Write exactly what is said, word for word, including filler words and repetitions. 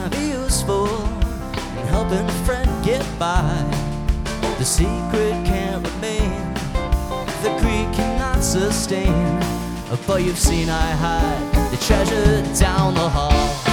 can be useful in helping a friend get by. The secret can't remain, the creed cannot sustain. But you've seen I hide the treasure down the hall.